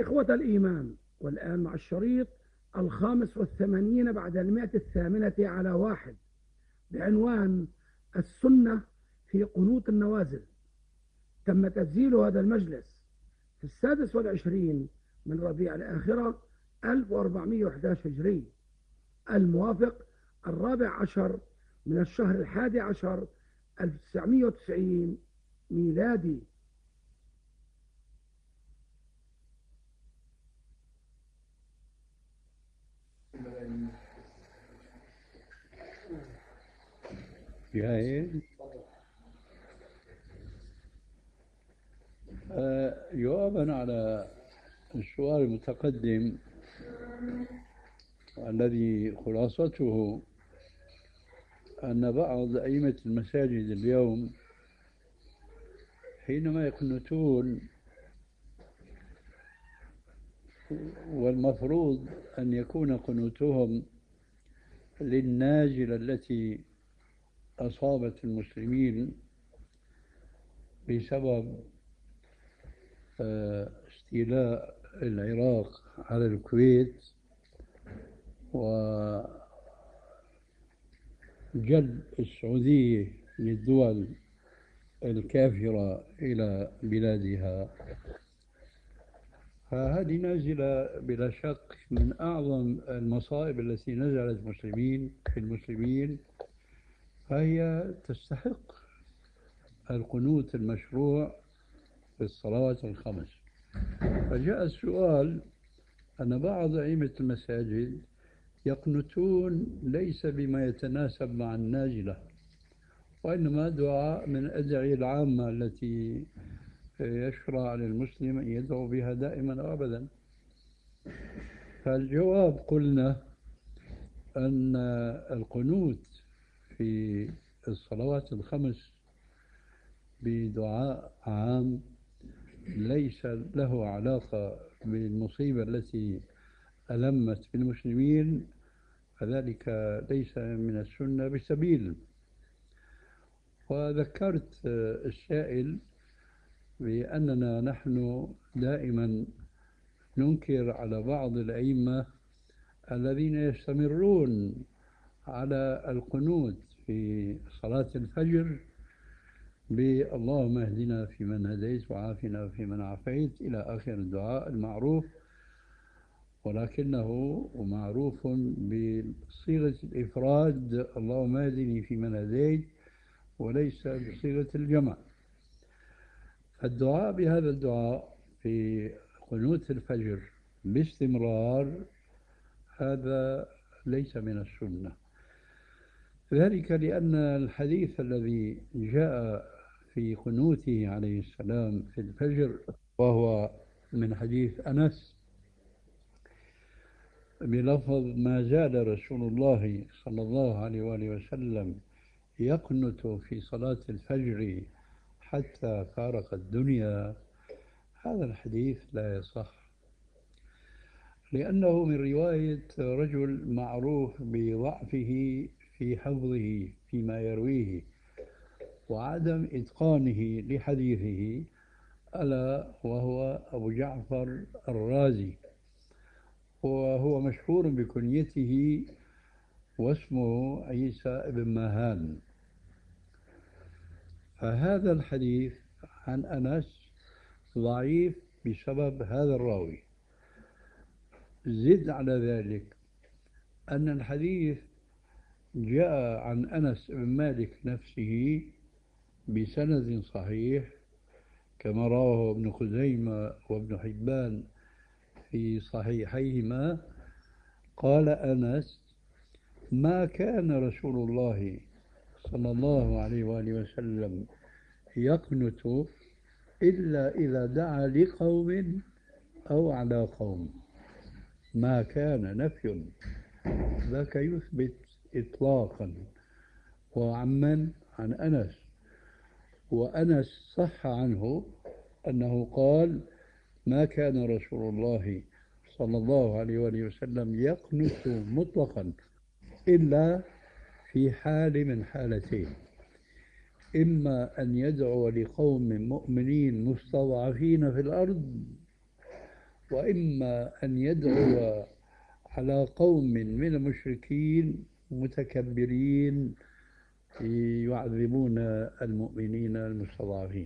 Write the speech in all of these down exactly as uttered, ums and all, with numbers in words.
إخوة الإيمان، والآن مع الشريط الخامس والثمانين بعد المئة الثامنة على واحد بعنوان السنة في قنوت النوازل. تم تسجيل هذا المجلس في السادس والعشرين من ربيع الآخرة ألف وأربعمائة وأحد عشر هجري، الموافق الرابع عشر من الشهر الحادي عشر ألف وتسعمائة وتسعين ميلادي. جاهز. آه، جوابا على السؤال المتقدم الذي خلاصته أن بعض أئمة المساجد اليوم حينما يقنتون، والمفروض أن يكون قنوتهم للنازلة التي أصابت المسلمين بسبب آه، استيلاء العراق على الكويت وجلب السعودية للدول الكافرة إلى بلادها، فهذه نازلة بلا شك من أعظم المصائب التي نزلت المسلمين في المسلمين، فهي تستحق القنوت المشروع في الصلوات الخمس. فجاء السؤال أن بعض أئمة المساجد يقنتون ليس بما يتناسب مع النازلة، وإنما دعاء من الأدعية العامة التي يشرع للمسلم أن يدعو بها دائما وأبدا. فالجواب قلنا أن القنوت في الصلوات الخمس بدعاء عام ليس له علاقة بالمصيبة التي ألمت بالمسلمين، فذلك ليس من السنة بسبيل. وذكرت السائل بأننا نحن دائما ننكر على بعض الأئمة الذين يستمرون على القنوت في صلاة الفجر باللهم اهدنا فيمن هديت وعافنا فيمن عافيت إلى آخر الدعاء المعروف، ولكنه معروف بصيغة الإفراد اللهم اهدني فيمن هديت وليس بصيغة الجمع. الدعاء بهذا الدعاء في قنوت الفجر باستمرار هذا ليس من السنة، ذلك لأن الحديث الذي جاء في قنوته عليه السلام في الفجر وهو من حديث أنس بلفظ ما زال رسول الله صلى الله عليه وآله وسلم يقنت في صلاة الفجر حتى فارق الدنيا، هذا الحديث لا يصح، لأنه من رواية رجل معروف بضعفه في حفظه فيما يرويه وعدم إتقانه لحديثه، ألا وهو أبو جعفر الرازي، وهو مشهور بكنيته واسمه عيسى بن ماهان. فهذا الحديث عن أنس ضعيف بسبب هذا الراوي. زد على ذلك أن الحديث جاء عن أنس بن مالك نفسه بسند صحيح كما رواه ابن خزيمة وابن حبان في صحيحيهما. قال أنس: ما كان رسول الله صلى الله عليه وآله وسلم يقنت إلا إذا دعا لقوم أو على قوم. ما كان نفي، ذاك يثبت إطلاقا. وعمن عن أنس، وأنس صح عنه أنه قال: ما كان رسول الله صلى الله عليه وآله وسلم يقنت مطلقا إلا في حال من حالتين: إما أن يدعو لقوم مؤمنين مستضعفين في الأرض، وإما أن يدعو على قوم من المشركين متكبرين يعذبون المؤمنين المستضعفين.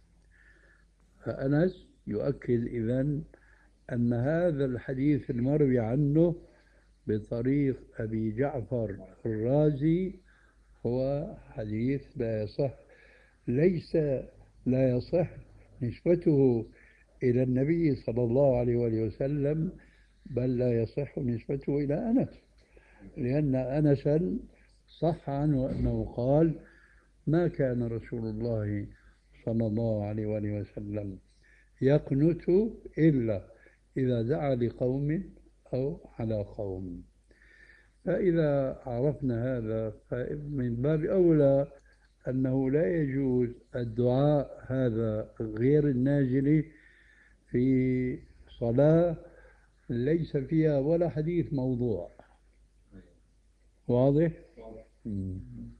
فأنس يؤكد إذن أن هذا الحديث المروي عنه بطريق أبي جعفر الرازي هو حديث لا يصح، ليس لا يصح نسبته إلى النبي صلى الله عليه وآله وسلم، بل لا يصح نسبته إلى أنس، لأن أنسا صح عنه أنه قال: ما كان رسول الله صلى الله عليه وآله وسلم يقنت إلا إذا دعا لقوم أو على قوم. فإذا عرفنا هذا فمن باب أولى أنه لا يجوز الدعاء هذا غير النازل في صلاة ليس فيها ولا حديث موضوع. واضح؟ مم.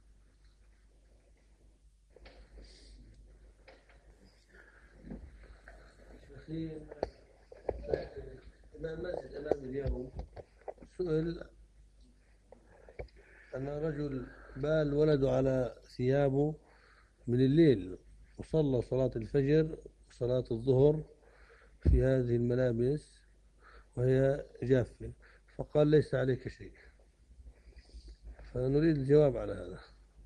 إمام مسجد أمام اليوم سئل أن رجل بال ولده على ثيابه من الليل وصلى صلاة الفجر وصلاة الظهر في هذه الملابس وهي جافة، فقال: ليس عليك شيء. فنريد الجواب على هذا.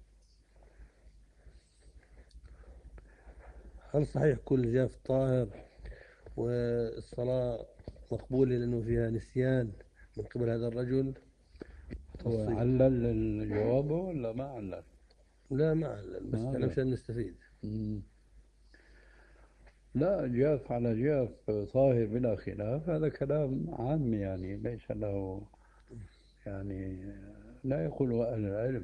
هل صحيح كل جاف طاهر والصلاة مقبولة لأنه فيها نسيان من قبل هذا الرجل؟ هو علل الجواب ولا ما علل؟ لا ما علل، بس احنا مشان نستفيد. مم. لا، جاف على جاف طاهر بلا خلاف، هذا كلام عام يعني ليس له يعني لا يقوله أهل العلم،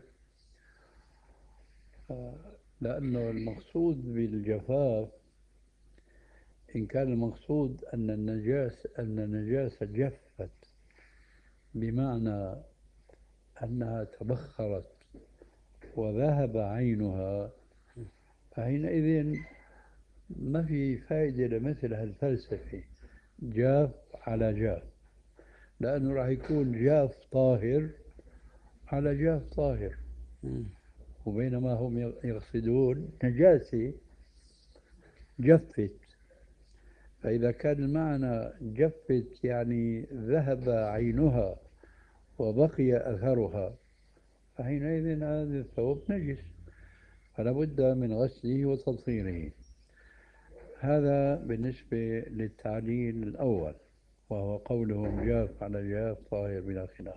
لأنه المقصود بالجفاف إن كان المقصود أن النجاسة أن النجاسة جفت بمعنى أنها تبخرت وذهب عينها، فحينئذ ما في فائدة لمثل هالفلسفة جاف على جاف، لأنه راح يكون جاف طاهر على جاف طاهر، وبينما هم يقصدون نجاسة جفت. فإذا كان المعنى جفت يعني ذهب عينها وبقي أثرها، فحينئذ هذا الثوب نجس، فلا بد من غسله وتطهيره. هذا بالنسبة للتعليل الأول، وهو قولهم جاف على جاف طاهر بلا خلاف.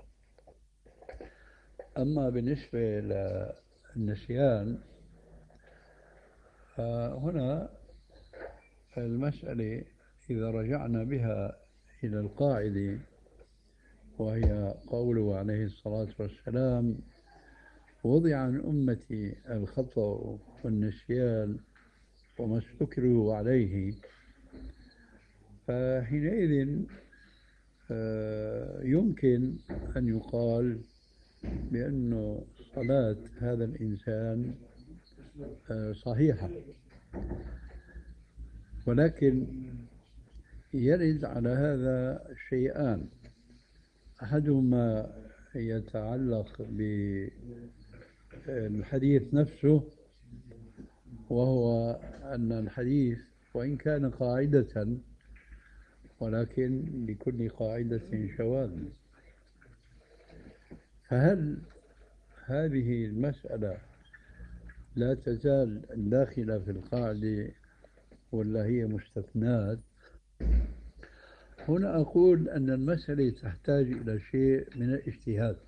أما بالنسبة للنسيان فهنا المسألة إذا رجعنا بها إلى القاعدة، وهي قوله عليه الصلاة والسلام: وضع عن أمتي الخطأ والنسيان وما استكرهوا عليه، فحينئذ يمكن أن يقال بأن صلاة هذا الإنسان صحيحة، ولكن يرد على هذا شيئان: أحدهما يتعلق بالحديث نفسه، وهو أن الحديث وإن كان قاعدة ولكن لكل قاعدة شواذ، فهل هذه المسألة لا تزال داخلة في القاعدة ولا هي مستثنات؟ هنا أقول أن المسألة تحتاج إلى شيء من الاجتهاد،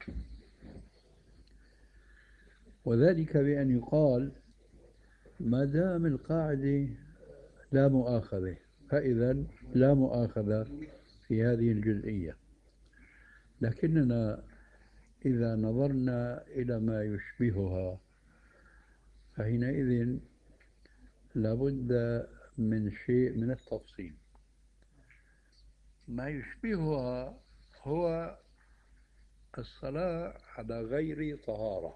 وذلك بأن يقال ما دام القاعدة لا مؤاخذة فإذا لا مؤاخذة في هذه الجزئية، لكننا إذا نظرنا إلى ما يشبهها فحينئذ لابد من شيء من التفصيل. ما يشبهها هو الصلاة على غير طهارة،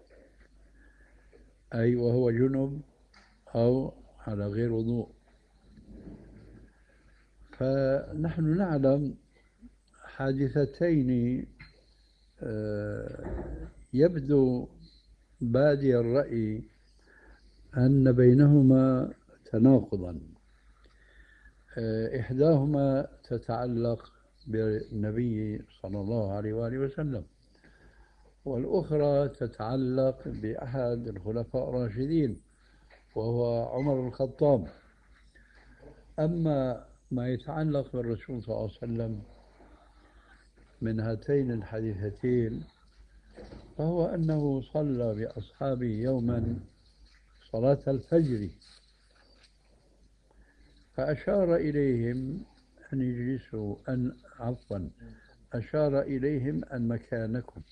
أي وهو جنب أو على غير وضوء، فنحن نعلم حادثتين يبدو بادي الرأي أن بينهما تناقضا. إحداهما تتعلق بالنبي صلى الله عليه وآله وسلم، والأخرى تتعلق بأحد الخلفاء الراشدين وهو عمر بن الخطاب. أما ما يتعلق بالرسول صلى الله عليه وسلم من هاتين الحديثتين فهو أنه صلى بأصحابه يوما صلاة الفجر، فأشار إليهم أن يجلسوا أن عفوا أشار إليهم أن مكانكم،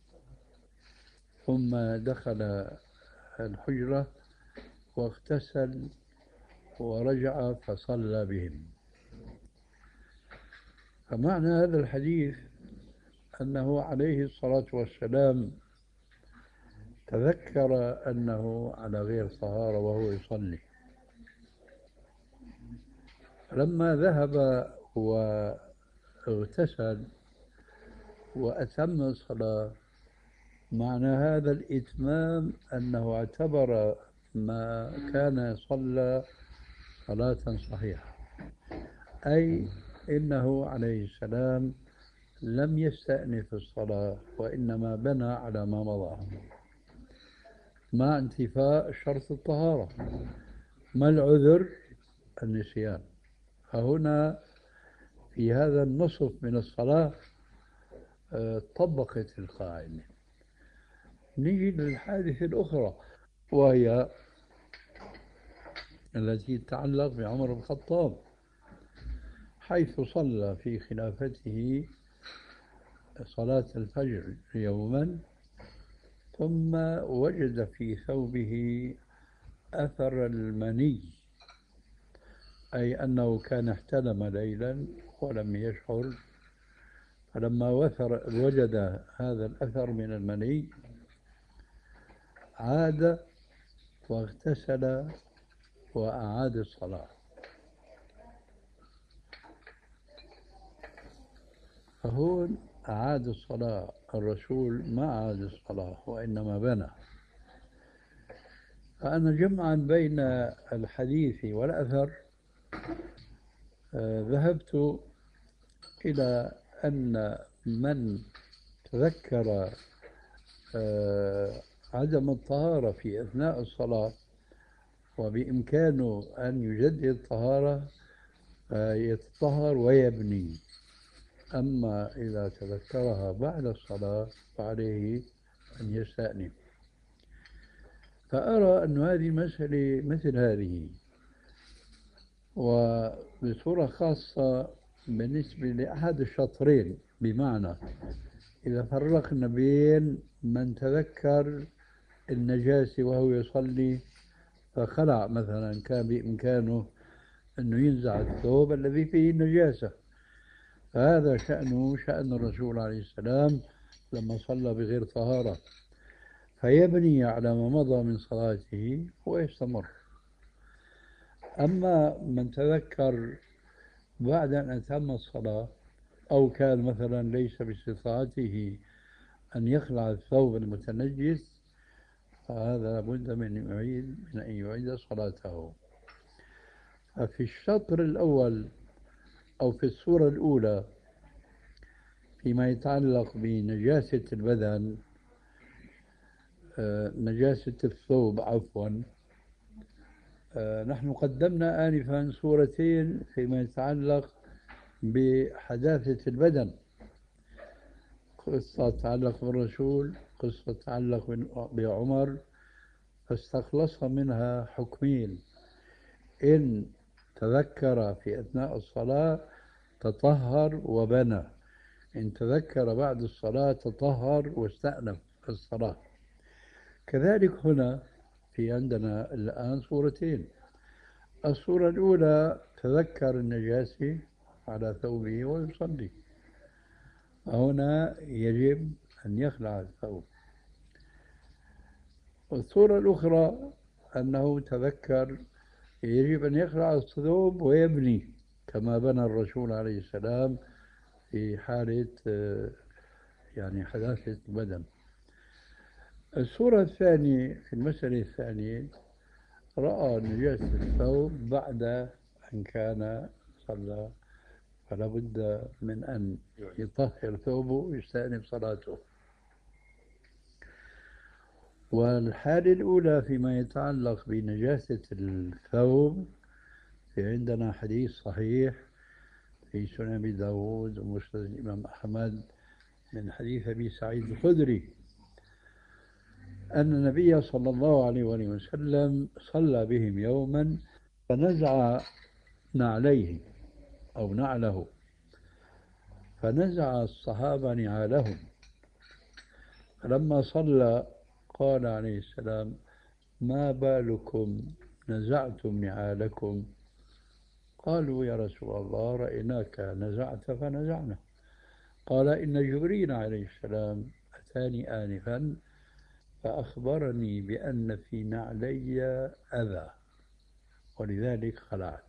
ثم دخل الحجرة واغتسل ورجع فصلى بهم. فمعنى هذا الحديث أنه عليه الصلاة والسلام تذكر أنه على غير طهارة وهو يصلي، لما ذهب واغتسل وأتم الصلاة، معنى هذا الإتمام أنه اعتبر ما كان صلى صلاة صحيحة، أي إنه عليه السلام لم يستأنف الصلاة وإنما بنى على ما مضى مع انتفاء شرط الطهارة. ما العذر؟ النسيان. فهنا في هذا النصف من الصلاة طبقت القاعدة. نجي للحادثة الأخرى وهي التي تتعلق بعمر بن الخطاب، حيث صلى في خلافته صلاة الفجر يوما، ثم وجد في ثوبه أثر المني، أي أنه كان احتلم ليلا ولم يشعر، فلما وثر وجد هذا الأثر من المني عاد واغتسل وأعاد الصلاة. فهون أعاد الصلاة، الرسول ما أعاد الصلاة وإنما بنى. فأنا جمعا بين الحديث والأثر آه ذهبت إلى أن من تذكر آه عدم الطهارة في أثناء الصلاة وبإمكانه أن يجدد الطهارة آه يتطهر ويبني، أما إذا تذكرها بعد الصلاة فعليه أن يستأنف. فأرى أن هذه مسألة مثل هذه، وبصورة خاصة بالنسبة لأحد الشطرين، بمعنى إذا فرقنا بين من تذكر النجاسة وهو يصلي فخلع مثلا، كان بإمكانه أنه ينزع الثوب الذي فيه النجاسة، فهذا شأنه شأن الرسول عليه السلام لما صلى بغير طهارة، فيبني على ما مضى من صلاته ويستمر. أما من تذكر بعد أن أتم الصلاة أو كان مثلا ليس باستطاعته أن يخلع الثوب المتنجس، فهذا لابد من يعيد من أن يعيد صلاته. ففي الشطر الأول أو في الصورة الأولى فيما يتعلق بنجاسة البدن آه نجاسة الثوب عفوا آه نحن قدمنا آنفا صورتين فيما يتعلق بحداثة البدن، قصة تتعلق بالرسول، قصة تتعلق بعمر، فاستخلص منها حكمين: إن تذكر في أثناء الصلاة تطهر وبنى، إن تذكر بعد الصلاة تطهر واستأنف الصلاة. كذلك هنا في عندنا الآن صورتين: الصورة الأولى تذكر النجاسة على ثوبه ويصلي، هنا يجب أن يخلع الثوب. والصورة الأخرى أنه تذكر يجب أن يخلع الثوب ويبني، كما بنى الرسول عليه السلام في حالة آه، يعني حداثة البدن. الصورة الثانية في المسألة الثانية، رأى نجاسة الثوب بعد أن كان صلى، فلا بد من أن يطهر ثوبه ويستأنف صلاته. والحالة الأولى فيما يتعلق بنجاسة الثوب، في عندنا حديث صحيح في سنن أبي داود ومسند الإمام أحمد من حديث أبي سعيد الخدري أن النبي صلى الله عليه وآله وسلم صلى بهم يوما فنزع نعليه أو نعله، فنزع الصحابة نعالهم، فلما صلى قال عليه السلام: ما بالكم نزعتم نعالكم؟ قالوا: يا رسول الله رأيناك نزعت فنزعنا. قال: إن جبريل عليه السلام أتاني آنفا فأخبرني بأن في نعلي أذى ولذلك خلعت.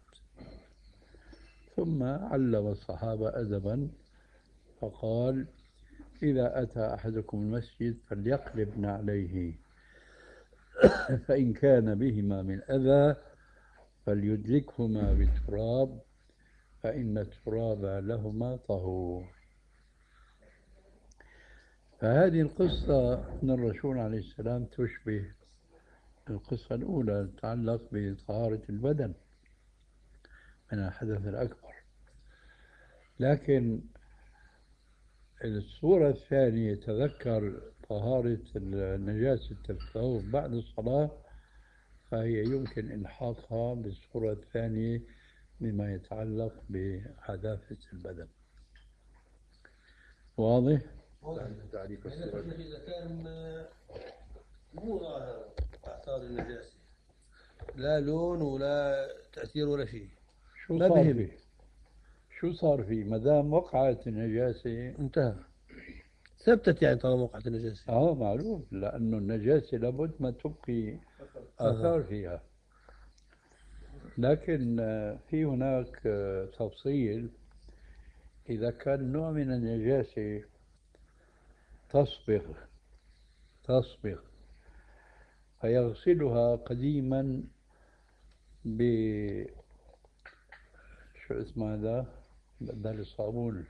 ثم علم الصحابة أدبا فقال: إذا أتى أحدكم المسجد فليقلب نعليه، فإن كان بهما من أذى فليدلكهما بالتراب، فإن التراب لهما طهور. فهذه القصة من الرسول عليه السلام تشبه القصة الأولى تتعلق بطهارة البدن من الحدث الأكبر، لكن الصورة الثانية تذكر طهارة نجاسة الثوب بعد الصلاة، فهي يمكن إلحاقها بالصورة الثانية بما يتعلق بحداثة البدن. واضح؟ تعريف الصورة إذا كان مو ظاهر آثار النجاسة، لا لون ولا تأثير ولا شيء، شو ما صار بهم. فيه؟ شو صار فيه؟ ما دام وقعت النجاسة انتهى، ثبتت يعني طالما وقعت النجاسة. اه معروف، لأنه النجاسة لابد ما تبقي آثار فيها. لكن آه، في هناك آه، تفصيل، إذا كان نوع من النجاسة تصبغ تصبغ فيغسلها قديما ب شو اسمه هذا؟ بدل الصابون،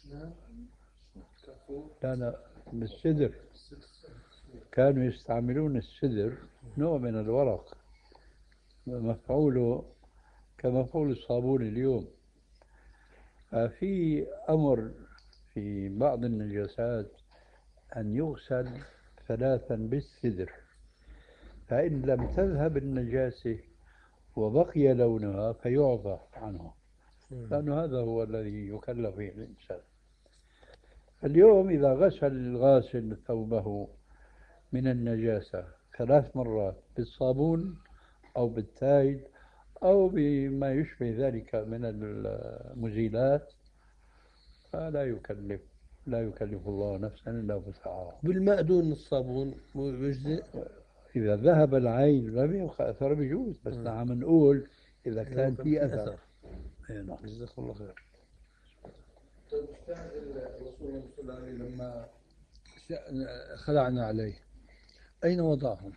لا لا بالسدر، كانوا يستعملون السدر، نوع من الورق مفعوله كمفعول الصابون اليوم. ففي أمر في بعض النجاسات أن يغسل ثلاثا بالسدر، فإن لم تذهب النجاسة وبقي لونها فيعفى عنه، لأن هذا هو الذي يكلف به الإنسان. اليوم إذا غسل الغاسل ثوبه من النجاسة ثلاث مرات بالصابون أو بالتايد أو بما يشبه ذلك من المزيلات فلا يكلف لا يكلف الله نفسا إلا وسعها. بالماء دون الصابون مو يجزئ؟ إذا ذهب العين لم يبقى أثر بيجوز، بس مم. نعم نقول إذا كان كان في في أثر. أثر. أي نعم. جزاكم الله خير. طيب أستاذ، الرسول صلى الله عليه وسلم لما خلعنا عليه أين وضعهم؟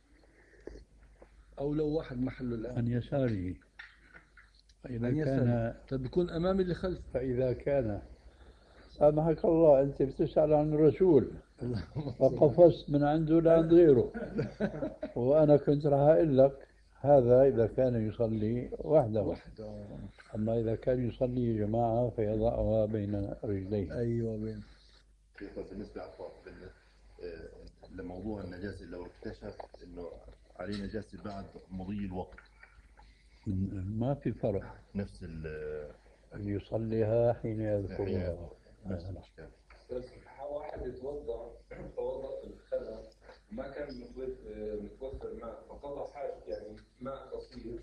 أو لو واحد محله الآن عن يساره، فإذا عن كان يساره. طيب بيكون أمامي اللي خلف. فإذا كان سامحك الله أنت بتسأل عن الرسول وقفزت من عنده لعند غيره، وأنا كنت راح أقول لك هذا إذا كان يصلي وحده، وحده. أما إذا كان يصلي جماعة فيضعها بين رجليه. أيوة بين. بالنسبة عفوا لموضوع النجاسة، لو اكتشف إنه عليه نجاسة بعد مضي الوقت ما في فرق، نفس ال يصليها حين يذكرها. نفس الإشكال. بس واحد يتوضا توضا في الخلا ما كان متوفر متوفر ماء، فقضى حاجة يعني ماء بسيط.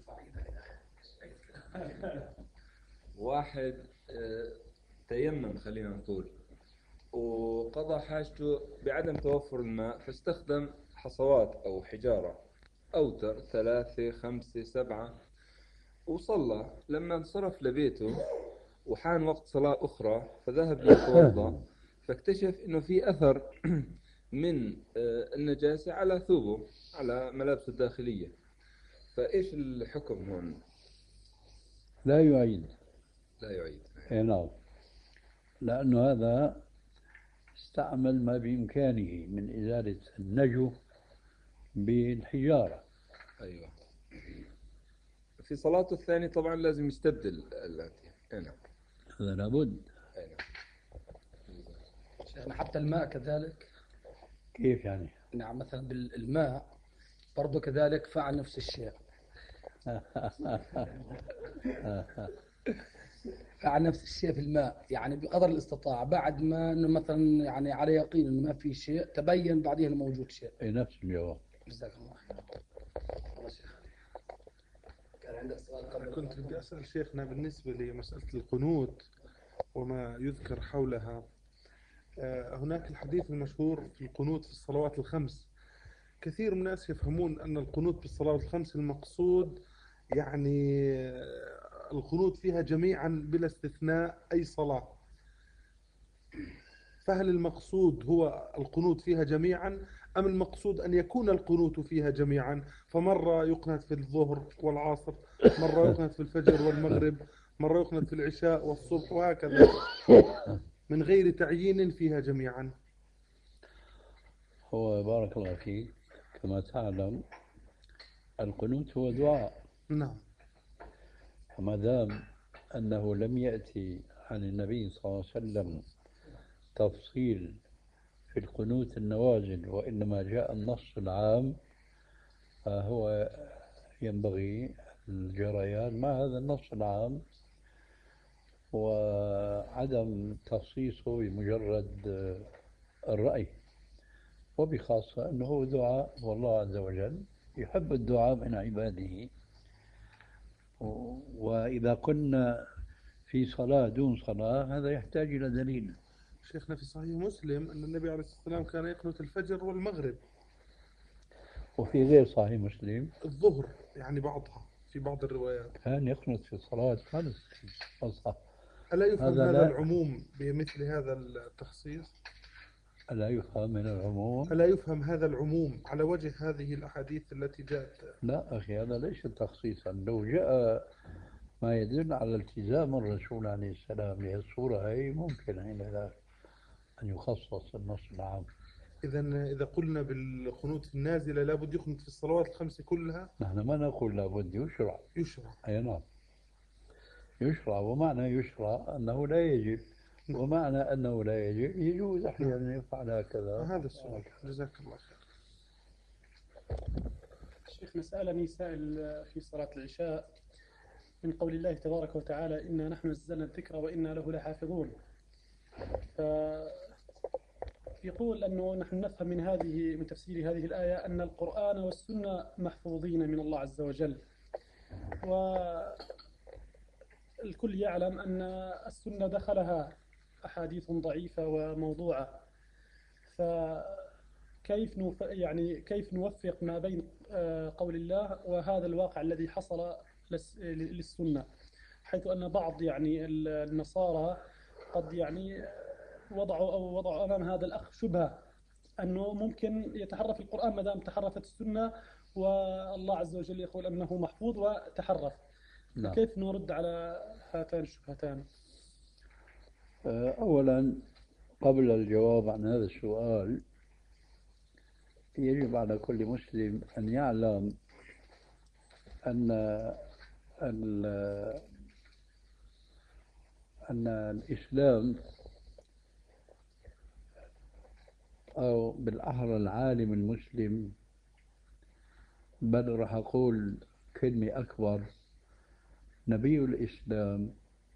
واحد آه، تيمم خلينا نقول وقضى حاجته بعدم توفر الماء، فاستخدم حصوات أو حجارة، أوتر ثلاثة خمسة سبعة، وصلى لما انصرف لبيته وحان وقت صلاة أخرى فذهب ليتوضأ فاكتشف إنه في أثر من آه، النجاسة على ثوبه على ملابسه الداخلية. فإيش الحكم هون؟ لا يعيد. لا يعيد. اي نعم، لأنه هذا استعمل ما بإمكانه من إزالة النجو بالحجارة. أيوة. في صلاته الثانية طبعا لازم يستبدل الأنتية. أي نعم. هذا لابد. أي نعم. يعني حتى الماء كذلك. كيف يعني؟ نعم، مثلا بالماء برضه كذلك فعل نفس الشيء. فعل نفس الشيء في الماء، يعني بقدر الاستطاعة بعد ما انه مثلا يعني على يقين انه ما في شيء تبين بعدين انه موجود شيء. اي نفس الجواب. جزاك الله خير. والله شيخ كان عندك سؤال قبل؟ كنت بدي أسأل شيخنا بالنسبة لمسألة القنوت وما يذكر حولها. آه، هناك الحديث المشهور في القنوت في الصلوات الخمس. كثير من الناس يفهمون أن القنوت في الصلوات الخمس المقصود يعني آه، القنوت فيها جميعا بلا استثناء أي صلاة. فهل المقصود هو القنوت فيها جميعا أم المقصود أن يكون القنوت فيها جميعا؟ فمرة يقنت في الظهر والعصر، مرة يقنت في الفجر والمغرب، مرة يقنت في العشاء والصبح، وهكذا من غير تعيين فيها جميعا. هو بارك الله فيك، كما تعلم القنوت هو دعاء. نعم. فما دام أنه لم يأتي عن النبي صلى الله عليه وسلم تفصيل في القنوت النوازل وإنما جاء النص العام، فهو ينبغي الجريان مع هذا النص العام وعدم تخصيصه بمجرد الرأي، وبخاصة أنه دعاء والله عز وجل يحب الدعاء من عباده. وإذا كنا في صلاة دون صلاة هذا يحتاج إلى دليل. شيخنا في صحيح مسلم أن النبي عليه الصلاة والسلام كان يقنت الفجر والمغرب. وفي غير صحيح مسلم الظهر يعني بعضها في بعض الروايات كان يقنت في الصلاة خالص. ألا يفهم هذا, هذا هذا العموم بمثل هذا التخصيص؟ ألا يفهم من العموم؟ ألا يفهم هذا العموم على وجه هذه الأحاديث التي جاءت؟ لا أخي، هذا ليس تخصيصا. لو جاء ما يدل على التزام الرسول عليه السلام بهالصورة هي ممكن حين أن يخصص النص العام. إذا إذا قلنا بالقنوت النازلة لابد يقنت في الصلوات الخمس كلها؟ نحن ما نقول لابد، يشرع. يشرع. أي نعم، يشرع. ومعنى يشرع أنه لا يجب، ومعنى أنه لا يجب يجوز أحيانا يفعل هكذا. هذا السؤال. جزاك الله خير. شيخنا سألني سائل في صلاة العشاء من قول الله تبارك وتعالى إنا نحن نزلنا الذكر وإنا له لحافظون، فيقول أنه نحن نفهم من هذه من تفسير هذه الآية أن القرآن والسنة محفوظين من الله عز وجل، والكل يعلم أن السنة دخلها أحاديث ضعيفة وموضوعة، فكيف نوف يعني كيف نوفق ما بين قول الله وهذا الواقع الذي حصل للسنة، حيث أن بعض يعني النصارى قد يعني وضعوا أو وضعوا أمام هذا الأخ شبهة أنه ممكن يتحرف القرآن ما دام تحرفت السنة، والله عز وجل يقول أنه محفوظ وتحرف. لا. فكيف نرد على هاتان الشبهتان؟ أولا قبل الجواب عن هذا السؤال يجب على كل مسلم أن يعلم أن أن الإسلام أو بالأحرى العالم المسلم، بل راح أقول كلمة أكبر، نبي الإسلام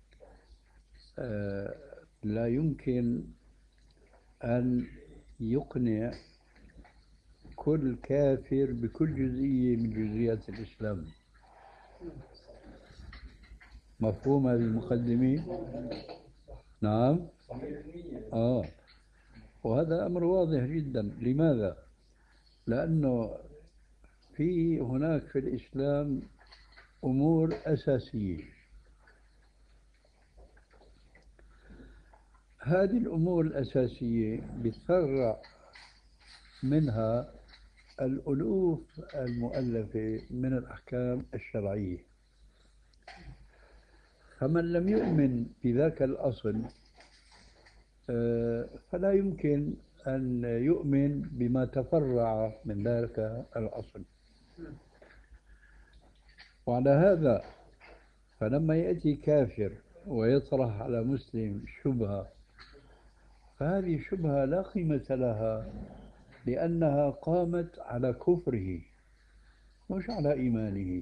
لا يمكن أن يقنع كل كافر بكل جزئية من جزئيات الإسلام. مفهوم هذه المقدمة؟ نعم. آه وهذا أمر واضح جدا. لماذا؟ لأنه في هناك في الإسلام أمور أساسية. هذه الأمور الأساسية بتفرع منها الألوف المؤلفة من الأحكام الشرعية. فمن لم يؤمن بذاك الأصل فلا يمكن أن يؤمن بما تفرع من ذلك الأصل. وعلى هذا فلما يأتي كافر ويطرح على مسلم شبهة، فهذه شبهة لا قيمة لها، لأنها قامت على كفره مش على إيمانه.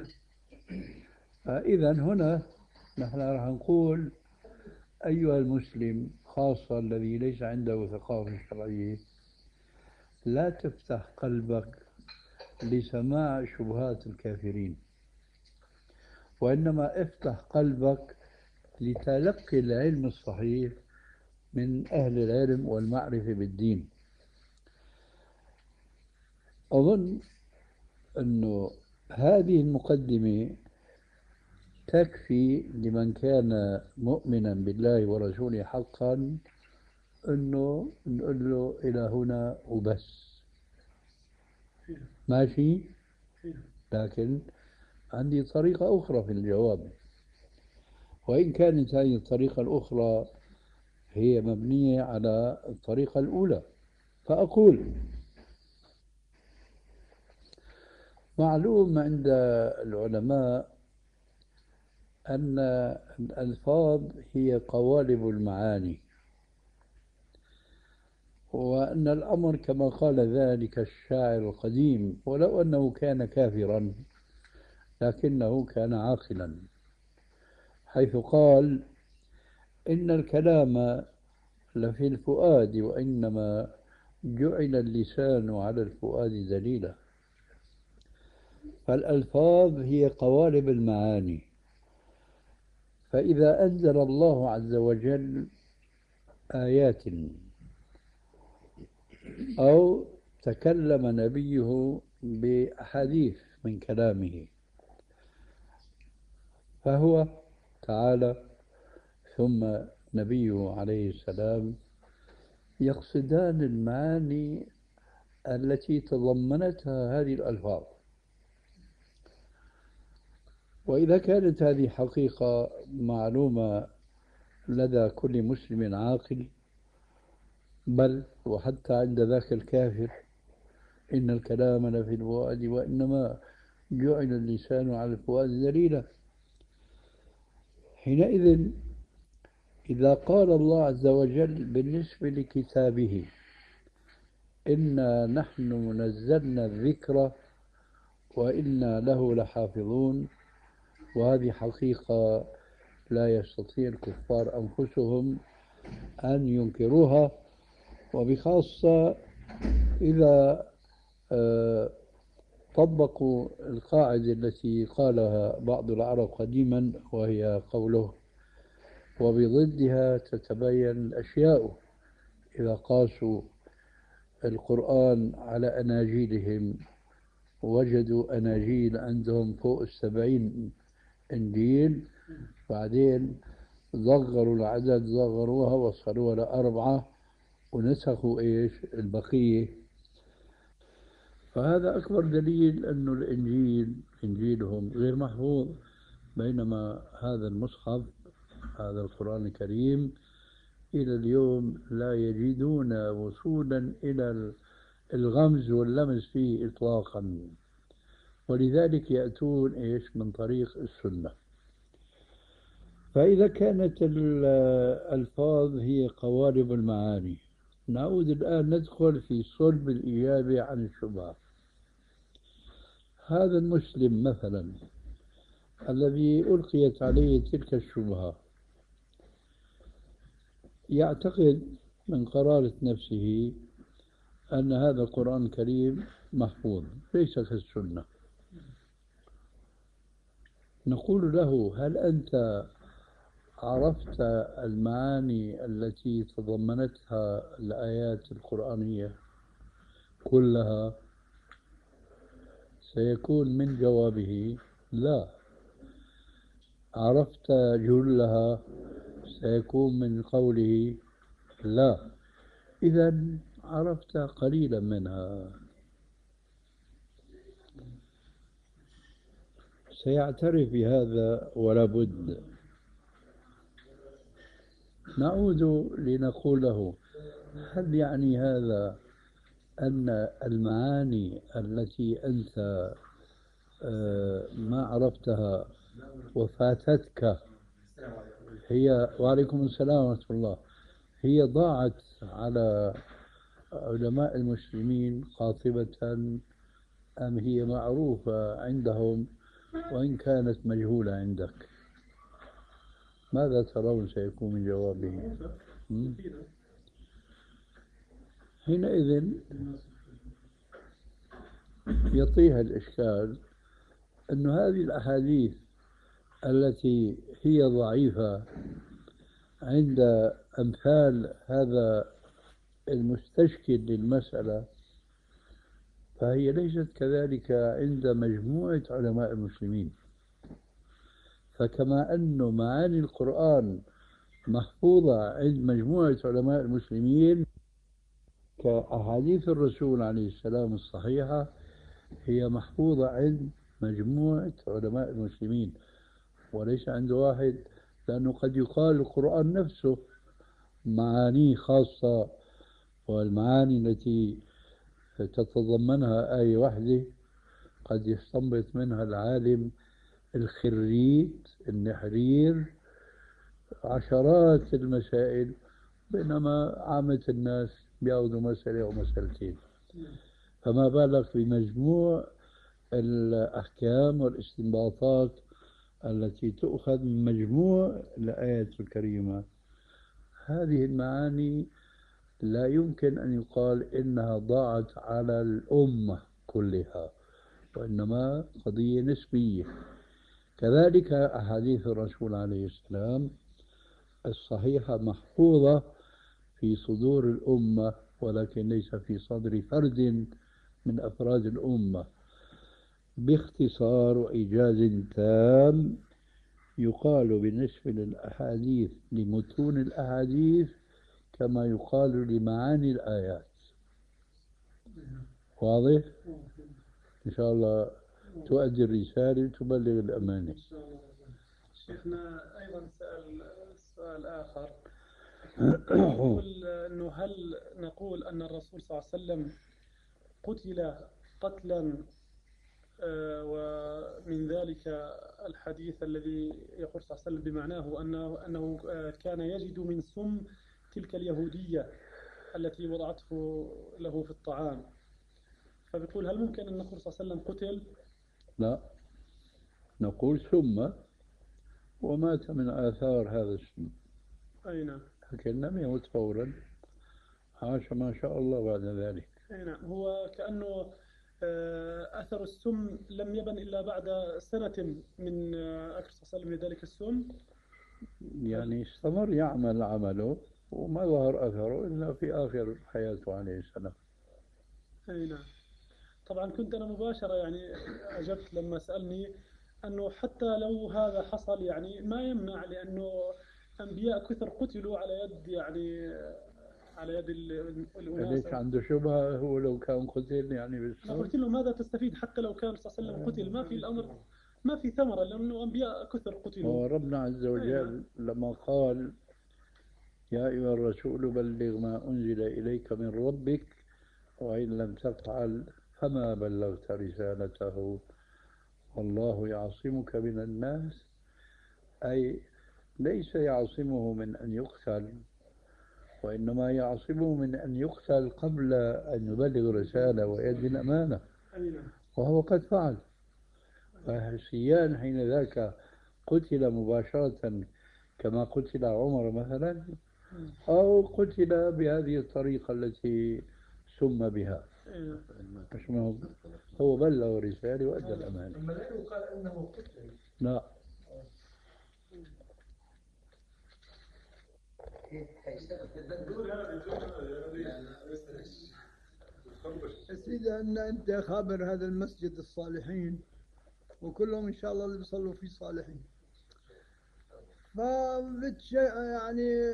فإذا هنا نحن راح نقول أيها المسلم، خاصة الذي ليس عنده ثقافة شرعية، لا تفتح قلبك لسماع شبهات الكافرين، وإنما افتح قلبك لتلقي العلم الصحيح من أهل العلم والمعرفة بالدين. أظن أنه هذه المقدمة تكفي لمن كان مؤمنا بالله ورسوله حقا، أنه نقول له إلى هنا وبس. ماشي؟ لكن عندي طريقة أخرى في الجواب، وإن كانت هذه الطريقة الأخرى هي مبنية على الطريقة الأولى، فأقول: معلوم عند العلماء أن الألفاظ هي قوالب المعاني، وأن الأمر كما قال ذلك الشاعر القديم، ولو أنه كان كافرا لكنه كان عاقلا، حيث قال: إن الكلام لفي الفؤاد وإنما جعل اللسان على الفؤاد دليلا. فالألفاظ هي قوالب المعاني، فإذا أنزل الله عز وجل آيات أو تكلم نبيه بأحاديث من كلامه، فهو تعالى ثم نبيه عليه السلام يقصدان المعاني التي تضمنتها هذه الألفاظ. وإذا كانت هذه حقيقة معلومة لدى كل مسلم عاقل، بل وحتى عند ذاك الكافر، إن الكلام لفي الفؤاد وإنما جعل اللسان على الفؤاد دليلا، حينئذ إذا قال الله عز وجل بالنسبة لكتابه: إنا نحن نزلنا الذكر وإنا له لحافظون، وهذه حقيقة لا يستطيع الكفار أنفسهم أن ينكروها، وبخاصة إذا طبقوا القاعدة التي قالها بعض العرب قديما، وهي قوله: وبضدها تتبين الأشياء. إذا قاسوا القرآن على أناجيلهم وجدوا أناجيل عندهم فوق السبعين إنجيل، بعدين صغروا العدد، صغروها وصلوها لأربعة ونسخوا إيش البقية. فهذا أكبر دليل أنه الإنجيل إنجيلهم غير محفوظ، بينما هذا المصحف، هذا القرآن الكريم، إلى اليوم لا يجدون وصولا إلى الغمز واللمس فيه إطلاقا، ولذلك يأتون إيش من طريق السنة. فإذا كانت الألفاظ هي قوالب المعاني، نعود الآن ندخل في صلب الإجابة عن الشبهة. هذا المسلم مثلا الذي ألقيت عليه تلك الشبهة يعتقد من قرارة نفسه أن هذا القرآن الكريم محفوظ ليس كالسنة. نقول له: هل أنت عرفت المعاني التي تضمنتها الآيات القرآنية كلها؟ سيكون من جوابه: لا، عرفت جلها سيكون من قوله لا، إذا عرفت قليلا منها. سيعترف بهذا ولا بد. نعود لنقول له هل يعني هذا أن المعاني التي أنت آه، ما عرفتها وفاتتك هي، وعليكم السلام ورحمة الله، هي ضاعت على علماء المسلمين قاطبة أم هي معروفة عندهم وإن كانت مجهولة عندك؟ ماذا ترون سيكون من جوابه؟ م? حينئذ يطيح الإشكال أن هذه الأحاديث التي هي ضعيفة عند أمثال هذا المستشكل للمسألة فهي ليست كذلك عند مجموعة علماء المسلمين. فكما أن معاني القرآن محفوظة عند مجموعة علماء المسلمين كأحاديث الرسول عليه السلام الصحيحة هي محفوظة عند مجموعة علماء المسلمين وليس عند واحد، لأنه قد يقال القرآن نفسه معانيه خاصة، والمعاني التي تتضمنها آية واحدة قد يستنبط منها العالم الخريج النحرير عشرات المسائل، بينما عامة الناس بيأخذوا مسألة أو مسألتين. فما بالك بمجموع الأحكام والاستنباطات التي تؤخذ من مجموع الآية الكريمة. هذه المعاني لا يمكن أن يقال إنها ضاعت على الأمة كلها، وإنما قضية نسبية. كذلك أحاديث الرسول عليه السلام الصحيحة محفوظة في صدور الأمة ولكن ليس في صدر فرد من أفراد الأمة. باختصار وإيجاز تام يقال بالنسبة للأحاديث لمتون الأحاديث كما يقال لمعاني الآيات. واضح؟ إن شاء الله تؤدي الرسالة وتبلغ الأمانة. شيخنا أيضا سأل سؤال آخر، يقول أنه هل نقول أن الرسول صلى الله عليه وسلم قتل قتلا آه ومن ذلك الحديث الذي يقول صلى الله عليه وسلم بمعناه أنه, أنه كان يجد من سم تلك اليهودية التي وضعته له في الطعام، فبيقول هل ممكن أن نقول صلى الله عليه وسلم قتل؟ لا، نقول ثم ومات من آثار هذا السم. أي نعم. لكن لم يمت فورا، عاش ما شاء الله بعد ذلك. أي نعم. هو كأنه أثر السم لم يبن إلا بعد سنة من أكل صلى الله عليه وسلم لذلك السم، يعني استمر يعمل عمله وما ظهر أثره إلا في آخر حياته عليه السلام. أي نعم. طبعا كنت أنا مباشرة يعني أجبت لما سألني أنه حتى لو هذا حصل يعني ما يمنع، لأنه أنبياء كثر قتلوا على يد يعني على يد الأناس. ليش عنده شبهة هو لو كان قتل يعني بالسم؟ أنا قلت له ماذا تستفيد حتى لو كان صلى الله عليه وسلم قتل، ما في الأمر ما في ثمرة لأنه أنبياء كثر قتلوا. وربنا عز وجل لما قال يا أيها الرسول بلغ ما أنزل إليك من ربك وإن لم تفعل فما بلغت رسالته والله يعصمك من الناس، أي ليس يعصمه من أن يقتل وإنما يعصمه من أن يقتل قبل أن يبلغ رسالة ويؤدي الأمانة، وهو قد فعل. فحسيان حين ذاك قتل مباشرة كما قتل عمر مثلا، أو قتل بهذه الطريقة التي سم بها. هو بلغ الرسالة وأدى الأمانة. أما لا يقال أنه قتل. لا. سيدي أن أنت خابر هذا المسجد الصالحين وكلهم إن شاء الله اللي بيصلوا فيه صالحين، فبتش يعني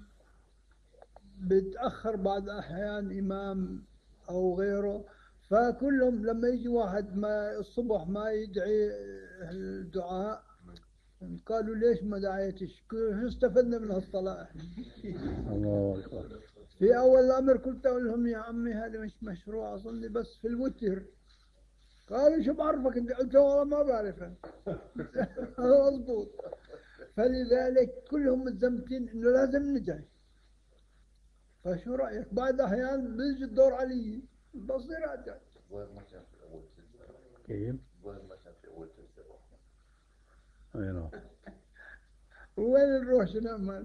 بتأخر بعض الأحيان إمام أو غيره، فكلهم لما يجي واحد ما الصبح ما يدعي الدعاء قالوا ليش ما دعيتش؟ شو استفدنا من هالصلاة؟ الله أكبر. في أول الأمر قلت لهم يا عمي هذا مش مشروع، أصلي بس في الوتر. قالوا شو بعرفك أنت؟ قلت والله ما بعرفها. مضبوط. فلذلك كلهم متزمتين إنه لازم ندعي. فشو رأيك؟ بعض الأحيان بيجي الدور علي بصير أدعي. الظاهر ما كان في أول تلك. كيف؟ الظاهر ما كان في أول تلك. أي نعم. وين نروح شو نعمل؟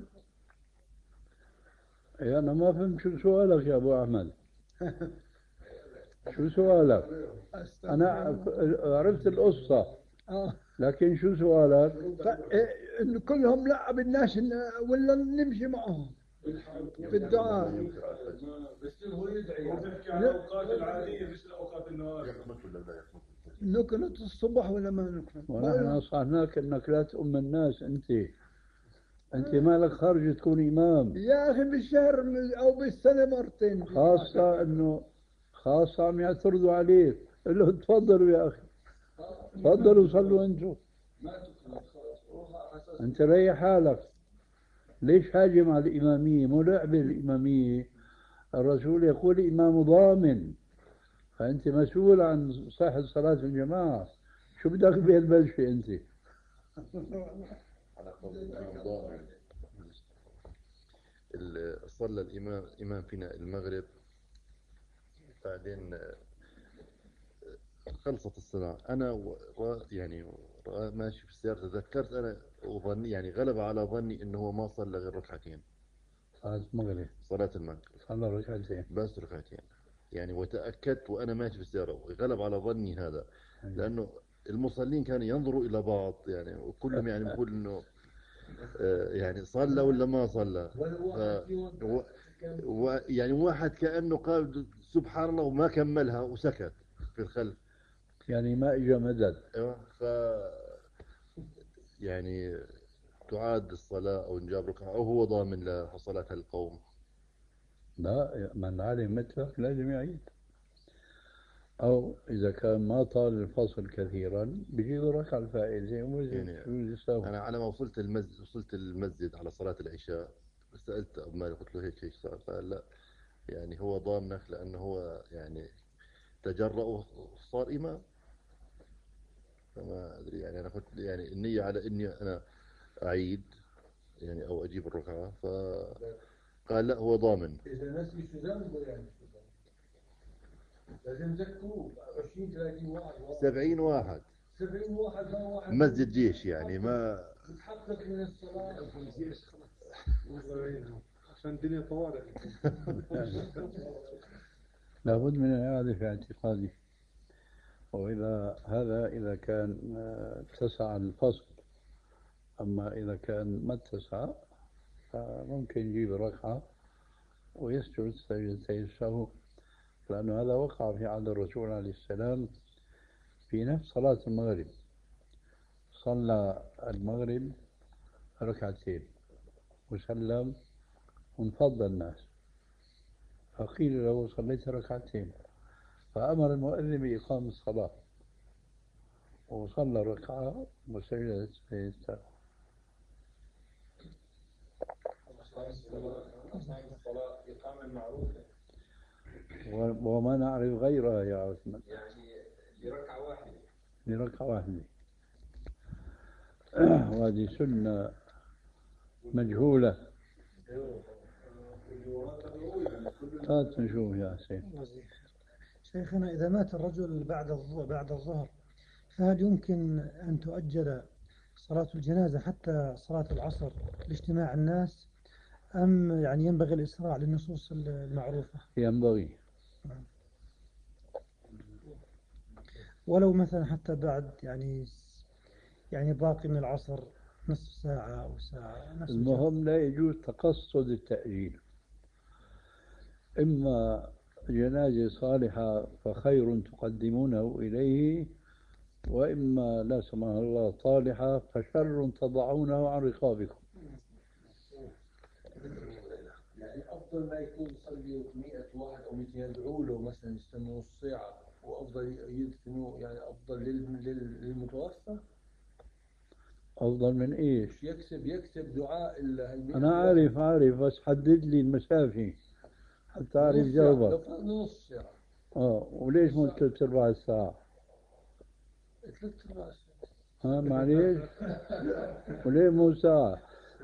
إيه أنا ما فهمت شو سؤالك يا أبو أحمد. شو سؤالك؟ أنا عرفت القصة آه. لكن شو سؤالك؟ إيه، إنه كلهم لا بدناش إن- ولا نمشي معهم في الدعاء. بس هو يدعي وبيحكي عن الاوقات العاديه مش الاوقات النوافل. يقنط ولا لا يقنط؟ نكنت الصبح ولا ما نكنت؟ ونحن نصحناك انك لا تؤم الناس انت. انت مالك خارج تكون امام. يا اخي بالشهر او بالسنه مرتين. خاصة انه خاصة عم يعترضوا عليك. قل له تفضلوا يا اخي. تفضلوا صلوا انتم. انت ريح حالك. ليش هاجم على الامامية؟ مو لعبة الامامية. الرسول يقول امام ضامن. فانت مسؤول عن صحة صلاة الجماعة. شو بدك بهالبلشة انت؟ على قول الإمام ضامن. ال- صلى الإمام إمام فينا المغرب، بعدين خلصت الصلاة أنا و... و- يعني و- ماشي في السيارة تذكرت أنا وظني يعني غلب على ظني إنه هو ما صلى غير ركعتين. صلاة المغرب. صلاة المغرب صلى ركعتين. بس ركعتين يعني، وتأكدت وأنا ماشي في السيارة وغلب على ظني هذا، لأنه المصلين كانوا ينظروا إلى بعض يعني، وكلهم يعني بيقول إنه آه، يعني صلى ولا ما صلى. ف... و... و... يعني واحد كأنه قال سبحان الله وما كملها وسكت في الخلف. يعني ما اجى مدد. ايوه. ف يعني تعاد الصلاة أو نجاب ركعة أو هو ضامن لصلاة القوم؟ لا، من علم مثلك لازم يعيد. أو إذا كان ما طال الفصل كثيرا بيجيب ركعة الفائزة يعني ويساوي. أنا على ما وصلت المسجد وصلت المسجد على صلاة العشاء سألت أبو مالك قلت له هيك هيك صار، قال لا يعني هو ضامنك لأنه هو يعني تجرأ وصار إمام. فما أدري يعني أنا كنت يعني النية على إني أنا أعيد يعني أو أجيب الركعة، فقال لا هو ضامن. اذا نسي شو ذنبه يعني؟ لازم زكوه عشرين ثلاثين واحد. سبعين واحد. سبعين واحد ما واحد. مسجد جيش يعني ما بتحقق من الصلاة. عشان الدنيا طوارئ. لابد من الإعادة في اعتقادي. وإذا هذا إذا كان آه، اتسع الفصل. أما إذا كان ما اتسع فممكن يجيب ركعة ويسجد سجدتي السهو، لأنه هذا وقع في عهد الرسول عليه السلام في نفس صلاة المغرب. صلى المغرب ركعتين وسلم وانفض الناس، فقيل له صليت ركعتين، فأمر المؤذن بإقام الصلاة وصلى ركعة وسجد السهو. الصلاة إقامة معروفة وما نعرف غيرها يا عثمان. يعني لركعة واحدة. لركعة واحدة. وهذه سنة مجهولة. هات نشوف يا حسين. شيخنا إذا مات الرجل بعد الظهر بعد الظهر فهل يمكن أن تؤجل صلاة الجنازة حتى صلاة العصر لاجتماع الناس، أم يعني ينبغي الإسراع للنصوص المعروفة؟ ينبغي. ولو مثلا حتى بعد يعني يعني باقي من العصر نصف ساعة أو ساعة. المهم لا يجوز تقصد التأجيل. إما جنازة صالحة فخير تقدمونه إليه، وإما لا سمح الله طالحة فشر تضعونه عن رقابكم. أفضل ما يكون يصلي مئة واحد أو مئتين يدعوا له مثلا يستنوا نص ساعة وأفضل يدفنوا يعني أفضل لل- لل- للمتوفى أفضل من إيش؟ يكسب يكسب دعاء ال- المئة أنا واحد. عارف عارف بس حدد لي المسافة حتى أعرف نص ساعة جاوبك. لو فرضنا نص ساعة آه وليش مو ثلاث أرباع الساعة؟ ثلاث أرباع ساعة ها معليش؟ وليه مو ساعة؟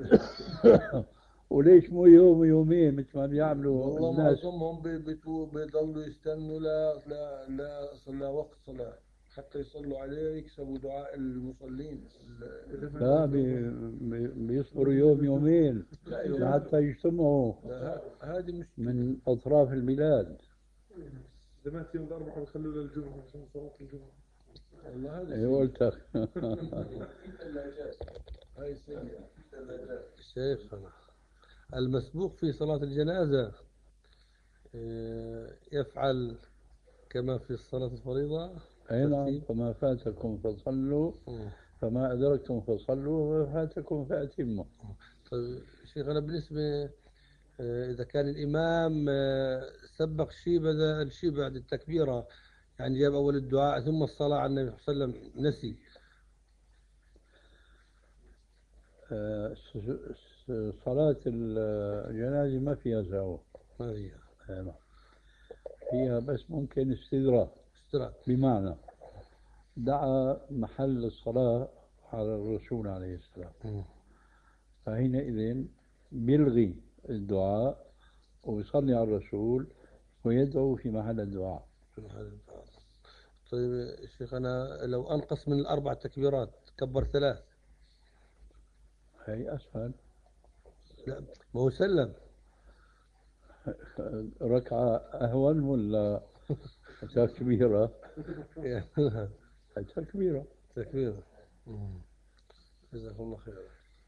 وليش مو يوم ويومين مثل ما بيعملوا والله الناس؟ معظمهم بي- بيتو- بيضلوا يستنوا لا لا لا لا وقت صلاة حتى يصلوا عليه يكسبوا دعاء المصلين. لا بي بي بيصبروا يوم يومين حتى يجتمعوا لا، ه- هذه مش من أطراف البلاد. إذا مات يوم الأربعاء بيخلوا له الجمعة عشان صلاة الجمعة. والله هذا أيوة قلتك. هاي سيئة. شيخنا المسبوق في صلاة الجنازة آه، يفعل كما في الصلاة الفريضة. أي نعم فما فاتكم فصلوا فما أدركتم فصلوا وما فاتكم فأتموا. طيب شيخنا بالنسبة آه، إذا كان الإمام آه، سبق شيء بدأ الشيء بعد التكبيرة يعني جاب أول الدعاء ثم الصلاة على النبي صلى الله عليه وسلم نسي. آه، س- س- صلاة الجنازة ما فيها سهو. ما فيها. أي نعم. فيها بس ممكن استدراك. استدراك. بمعنى دعا محل الصلاة على الرسول عليه السلام مم. فحينئذ بيلغي الدعاء ويصلي على الرسول ويدعو في محل الدعاء. في محل الدعاء. طيب شيخنا لو أنقص من الأربع تكبيرات كبر ثلاث. هي أسهل. لا ما هو سلم. ركعة أهون ولا تكبيرة؟ تكبيرة. تكبيرة. جزاك الله خير.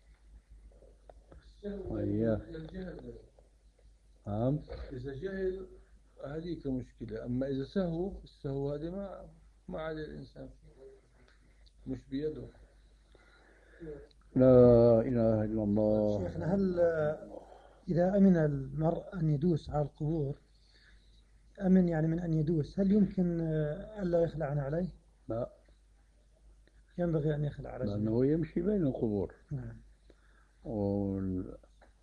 وإياه. نعم. إذا جهل هذيك مشكلة، أما إذا سهو السهو هذه ما ما عليه الإنسان مش بيده. لا إله إلا الله. شيخنا هل إذا أمن المرء أن يدوس على القبور أمن يعني من أن يدوس هل يمكن ألا يخلع عليه؟ لا ينبغي أن يخلع عليه لأنه يمشي بين القبور. نعم. وال...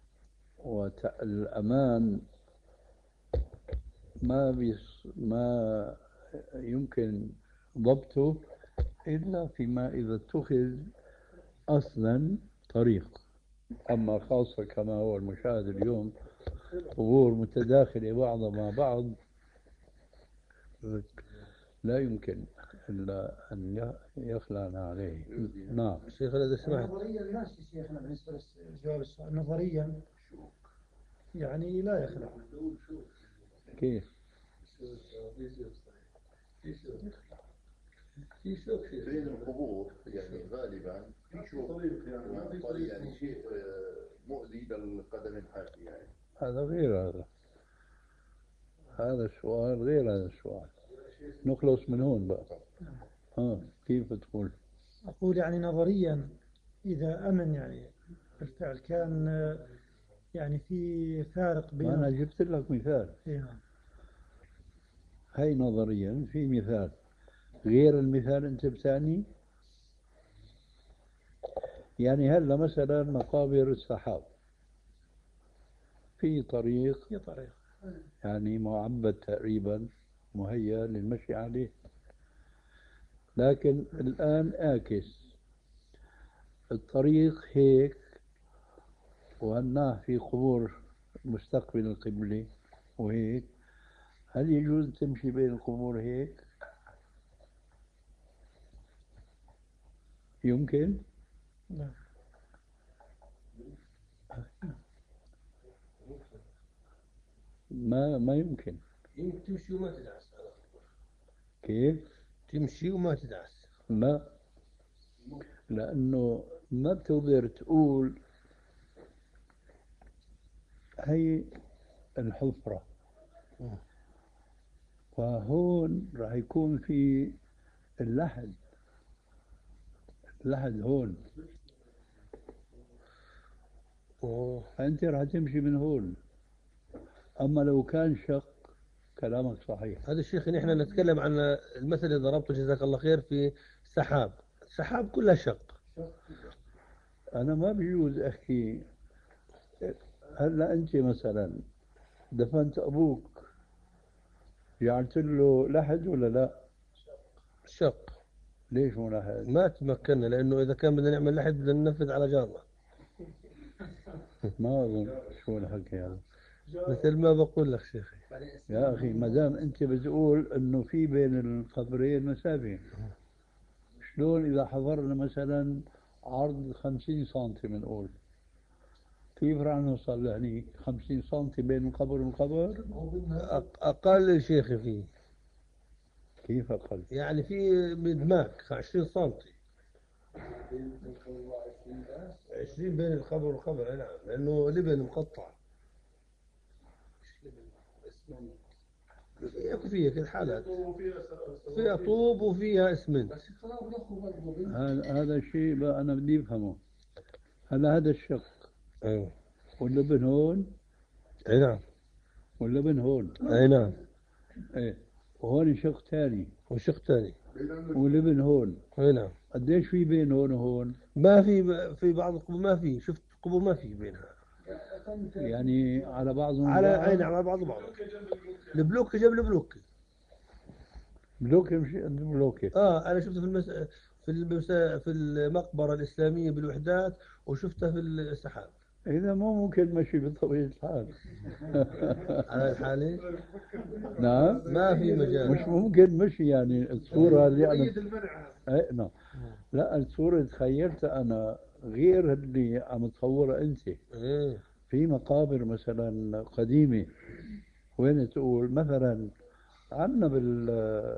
والأمان ما بيص... ما يمكن ضبطه إلا فيما إذا اتخذ أصلا طريق. أما خاصة كما هو المشاهد اليوم قبور متداخلة بعضها مع بعض لا يمكن إلا أن يخلعنا عليه. نعم شيخنا إذا سمحت نظريا ماشي شيخنا بالنسبة لجواب السؤال نظريا يعني لا يخلع. كيف؟ في شوك بين القبور يعني غالبا في شوك يعني طريق يعني شيء آه، مؤذي للقدم الحافية يعني. هذا غير هذا هذا السؤال غير هذا السؤال. نخلص من هون بقى. ها كيف تقول؟ أقول يعني نظريا إذا أمن يعني بالفعل كان يعني في فارق بين أنا جبت لك مثال. إيه. هاي نظريا في مثال غير المثال أنت بتعني. يعني هلا مثلا مقابر السحاب في طريق في طريق يعني معبد تقريبا مهيأ للمشي عليه، لكن الآن آكس الطريق هيك وهناه في قبور مستقبل القبلة وهيك. هل يجوز تمشي بين القبور هيك؟ يمكن؟ لا. ما ما يمكن. يمكن تمشي وما تدعس. كيف؟ تمشي وما تدعس. لا لأنه ما بتقدر تقول هي الحفرة فهون راح يكون في اللحد اللحد هون فأنت راح تمشي من هون أما لو كان شق كلامك صحيح. هذا الشيخ نحن نتكلم عن المثل اللي ضربته جزاك الله خير في سحاب، سحاب كلها شق. أنا ما بيجوز أحكي. هلا أنت مثلا دفنت أبوك، جعلت له لحد ولا لا؟ شق. ليش مو لحد؟ ما تمكنا، لأنه إذا كان بدنا نعمل لحد بدنا ننفذ على جارنا. ما أظن شو الحكي هذا. مثل ما بقول لك شيخي يا أخي ما دام أنت بتقول إنه في بين القبرين مسافة، شلون إذا حضرنا مثلا عرض خمسين سنتي بنقول، كيف راح نوصل لهنيك؟ خمسين سنتي بين القبر والقبر؟ أق- أقل شيخي فيه. كيف أقل؟ يعني في مدماك عشرين سنتي. عشرين بين القبر والقبر، نعم، لأنه لبن مقطع. فيها فيها كل حالات، فيها طوب وفيها اسمنت. هذا هذا الشيء بقى أنا بدي أفهمه. هلا هذا الشق أيوه، واللبن هون، أي نعم، واللبن هون، أي نعم، إيه، وهون شق ثاني وشق ثاني، ولبن هون. أي نعم. قديش في بين هون وهون؟ ما في في بعض القبور ما في، شفت قبور ما في بينها. يعني على بعضهم على بعض؟ أي نعم، على بعض بعض. البلوك جنب البلوك. بلوكي مش قد بلوكي. اه انا شفته في المس... في المس... في المقبره الاسلاميه بالوحدات، وشفتها في السحاب. إذا مو ممكن مشي بطبيعة الحال. على الحالة نعم ما في مجال، مش ممكن مشي. يعني الصورة اللي أنا المنع. إيه نعم. لا الصورة تخيلتها أنا غير اللي عم تصورها أنت. إيه. في مقابر مثلا قديمة وين تقول مثلا عندنا بال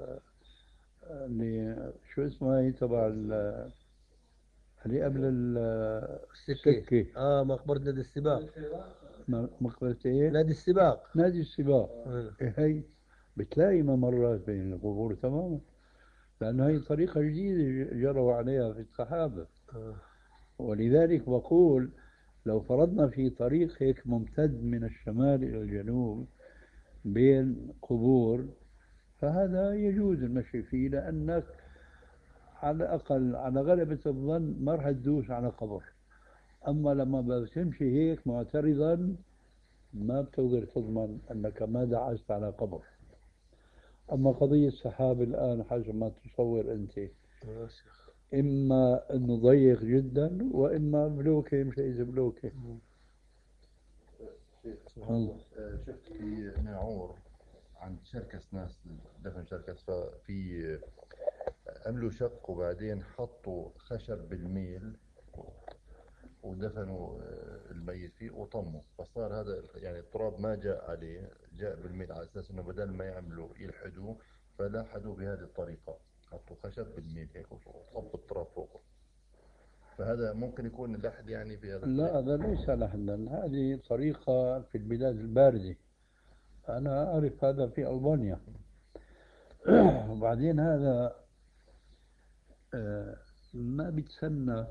اللي شو اسمها هي تبع ال- اللي قبل ال- السكة. السكة، اه مقبرة نادي السباق. م- مقبرة ايه؟ نادي السباق. نادي السباق. آه. إيه هي بتلاقي ممرات بين القبور تماما، لأنه هي طريقة جديدة جروا عليها في الصحابة. آه. ولذلك بقول لو فرضنا في طريق هيك ممتد من الشمال إلى الجنوب بين قبور، فهذا يجوز المشي فيه، لأنك على الأقل على غلبة الظن ما راح تدوس على قبر. أما لما بتمشي هيك معترضا ما بتقدر تضمن أنك ما دعست على قبر. أما قضية السحاب الآن حسب ما تصور أنت، آه. إما أنه ضيق جدا وإما بلوكي مش إذا بلوكي. سبحان الله. شفت في ناعور عند شركس، ناس دفن شركس، ففي عملوا شق وبعدين حطوا خشب بالميل ودفنوا الميت فيه وطموا، فصار هذا يعني التراب ما جاء عليه، جاء بالميل، على اساس انه بدل ما يعملوا يلحدوه فلاحدوا بهذه الطريقه، حطوا خشب بالميل هيك وصبوا التراب فوقه. فهذا ممكن يكون لحد يعني في هذا. لا هذا ليس لحدا، هذه طريقة في البلاد الباردة. أنا أعرف هذا في ألبانيا. وبعدين هذا آه، ما بيتسنى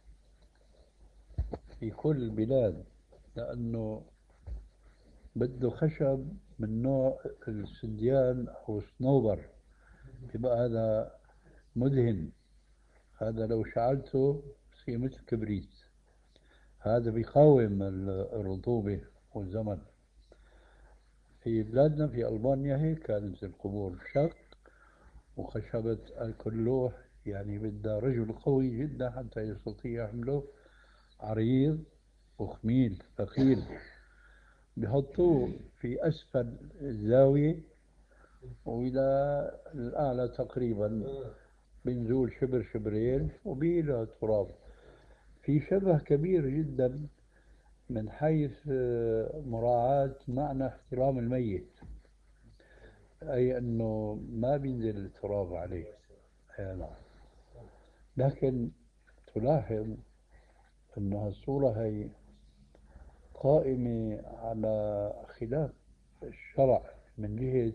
في كل البلاد، لأنه بده خشب من نوع السنديان أو الصنوبر، يبقى هذا مدهن. هذا لو شعلته بصير مثل كبريت. هذا بيقاوم الرطوبة والزمن. في بلادنا في ألبانيا هيك كانت القبور شق وخشبة الكلوح، يعني بدها رجل قوي جدا حتى يستطيع يحمله، عريض وخميل ثقيل، بحطوه في أسفل الزاوية وإلى الأعلى تقريبا بنزول شبر شبرين وبيله التراب. في شبه كبير جدا من حيث مراعاة معنى احترام الميت، أي أنه ما بينزل التراب عليه. نعم. لكن تلاحظ أن هالصورة هي قائمة على خلاف الشرع من جهة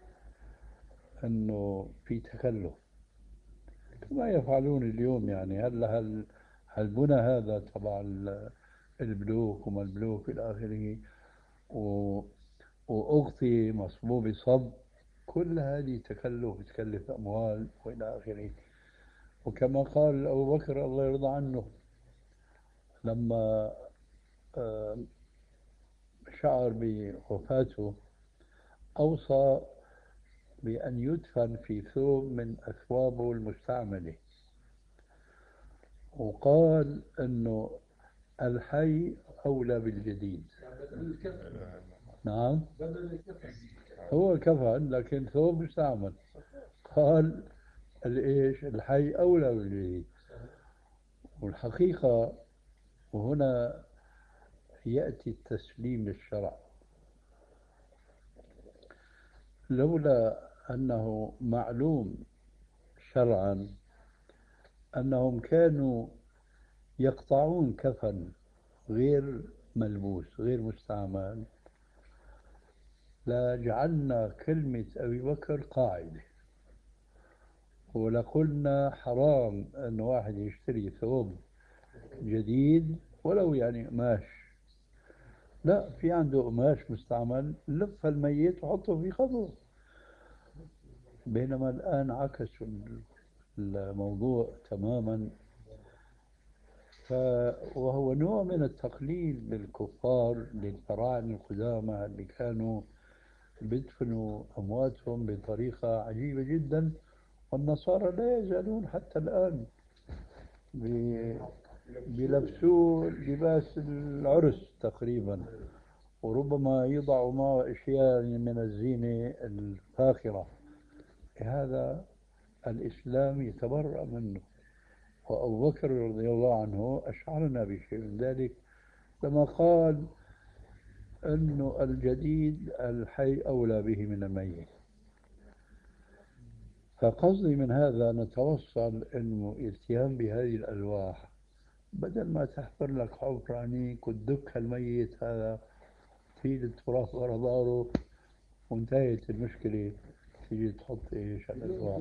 أنه في تكلف كما يفعلون اليوم. يعني هلا هل هالبنى هذا تبع البلوك وما البلوك إلى آخره، و وأغطي مصبوب صب، كل هذه تكلف، تكلف أموال وإلى آخره. وكما قال أبو بكر الله يرضى عنه لما آه، شعر بوفاته أوصى بأن يدفن في ثوب من أثوابه المستعملة، وقال أنه الحي أولى بالجديد. نعم، هو كفن لكن ثوب مستعمل، قال الإيش الحي أولى بالجديد. والحقيقة وهنا يأتي التسليم للشرع، لولا أنه معلوم شرعا أنهم كانوا يقطعون كفن غير ملبوس غير مستعمل لجعلنا كلمة أبي بكر قاعدة، ولقلنا حرام أن واحد يشتري ثوب جديد ولو يعني قماش، لا، في عنده قماش مستعمل لف الميت وحطه في قبره. بينما الآن عكسوا الموضوع تماما، ف... وهو نوع من التقليد للكفار للفراعنة القدامى اللي كانوا بيدفنوا أمواتهم بطريقة عجيبة جدا، والنصارى لا يزالون حتى الآن بي... بيلبسوا لباس العرس تقريبا، وربما يضعوا معه أشياء من الزينة الفاخرة. هذا الإسلام يتبرأ منه، وأبو بكر رضي الله عنه أشعرنا بشيء من ذلك لما قال أنه الجديد الحي أولى به من الميت. فقصدي من هذا نتوصل أنه الاتيان بهذه الألواح بدل ما تحفر لك حفر عنيك وتدك الميت هذا تفيد التراب ورا ظهره وانتهت المشكلة، تيجي تحط ايش الألواح.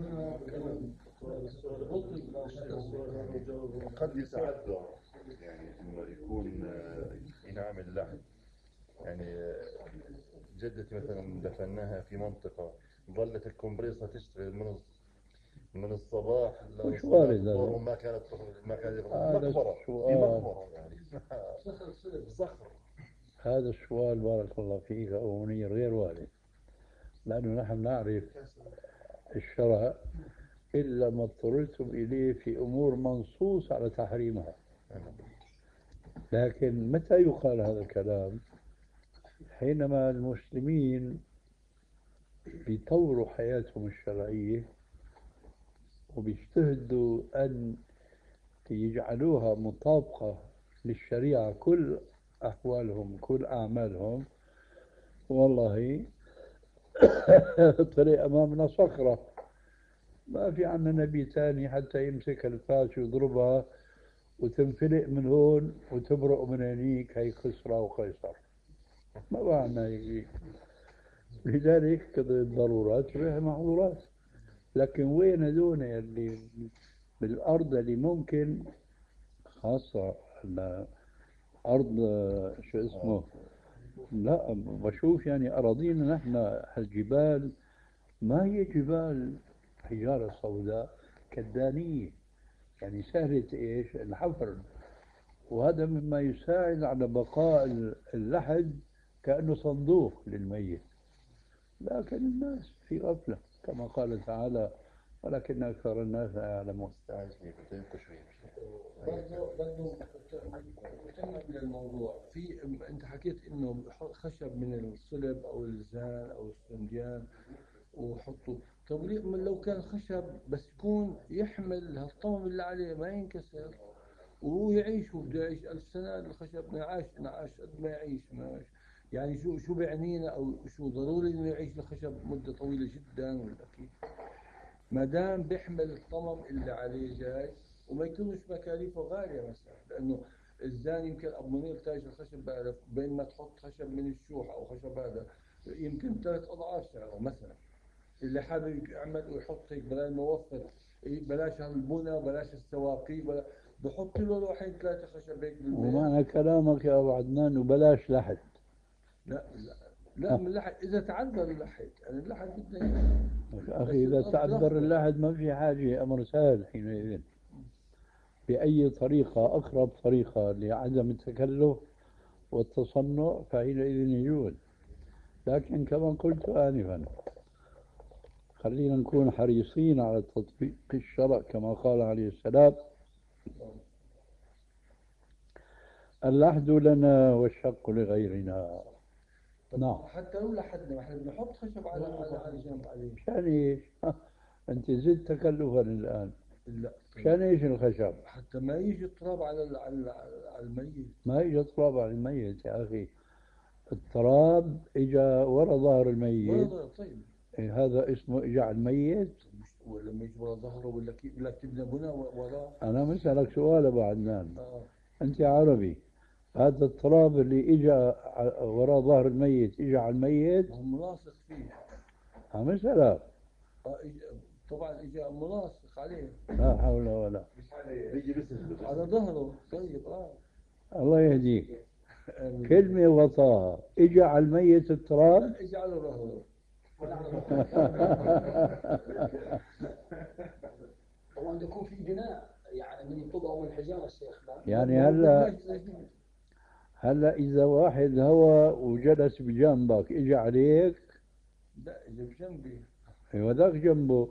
قد يتعذر يعني انه يكون ينعم اللحم، يعني جدتي مثلا دفناها في منطقة ظلت الكمبريسة تشتغل من من الصباح وش وارد هذا؟ وما كانت ما كانت هذا مقبرة في مقبرة يعني صخر. هذا السؤال بارك الله فيك أبو منير غير وارد، لأنه نحن نعرف الشرع إلا ما اضطررتم إليه في أمور منصوص على تحريمها. لكن متى يقال هذا الكلام؟ حينما المسلمين بيطوروا حياتهم الشرعية وبيجتهدوا أن يجعلوها مطابقة للشريعة كل أحوالهم كل أعمالهم. والله طلع أمامنا صخرة، ما في عنا نبي ثاني حتى يمسك الفاس ويضربها وتنفلق من هون وتبرق من هنيك، هي خسرة وقيصر، ما بقى عنا هيك. لذلك كذا الضرورات تبيح المحظورات. لكن وين هذول اللي بالأرض اللي ممكن خاصة أرض شو اسمه، لا بشوف يعني أراضينا نحن الجبال ما هي جبال حجارة سوداء كدانية، يعني سهلة إيش الحفر، وهذا مما يساعد على بقاء اللحد كأنه صندوق للميت. لكن الناس في غفلة كما قال تعالى ولكن أكثر الناس لا يعلمون. برضه برضه مهتم بالموضوع. في انت حكيت انه خشب من الصلب او الزان او السنديان وحطوا، طب لو كان خشب بس يكون يحمل هالطمم اللي عليه ما ينكسر وهو يعيش وبده يعيش ألف سنة، الخشب نعاش نعاش قد ما يعيش ما يعني شو شو بيعنينا او شو ضروري انه يعيش الخشب مدة طويلة جدا ولا كيف؟ ما دام بيحمل الطمم اللي عليه جاي وما يكونش مكاليفه غالية مثلا، لأنه الزان يمكن أبو منير تاج الخشب بعرف بين ما تحط خشب من الشوح أو خشب هذا يمكن ثلاث أضعاف سعره مثلا. اللي حابب يعمل ويحط هيك بدل ما يوفر بلاش البنى بلاش السواقي بلا بحط له لوحين ثلاثة خشب هيك بالبيت. ومعنى كلامك يا أبو عدنان وبلاش لحد. لا لا لا من اللحد إذا تعذر اللحد، يعني اللحد بدنا أخي إذا تعذر اللحد ما في حاجة، أمر سهل حينئذ. بأي طريقة أقرب طريقة لعدم التكلف والتصنع فحينئذ يجوز. لكن كما قلت آنفا خلينا نكون حريصين على تطبيق الشرع كما قال عليه السلام: اللحد لنا والشق لغيرنا. نعم. حتى لو لحدنا احنا بنحط خشب على على على جنب عليه. مشان ايش؟ انت زدت تكلفا الان. لا. مشان ايش الخشب؟ حتى ما يجي التراب على على على الميت. ما يجي التراب على الميت يا اخي. التراب اجى ورا ظهر الميت. ورا طيب. إيه هذا اسمه اجى على الميت؟ ولا ما يجي ورا ظهره ولا كيف ولا تبنى بنى وراه؟ انا مسألك سؤال ابو عدنان. آه. انت عربي. هذا التراب اللي اجى وراء ظهر الميت اجى على الميت؟ هو ملاصق فيه. عم اسألك. آه طبعا اجى ملاصق عليه. لا حول ولا. مش عليه، بيجي بس على ظهره. طيب اه. الله يهديك. كلمة وطاها اجى على الميت التراب؟ اجى على ظهره. هو عنده يكون في بناء يعني من طوب او من حجاره الشيخ. يعني هلا هلا إذا واحد هوى وجلس بجنبك إجى عليك؟ لا إجى بجنبي. أيوة ذاك جنبه.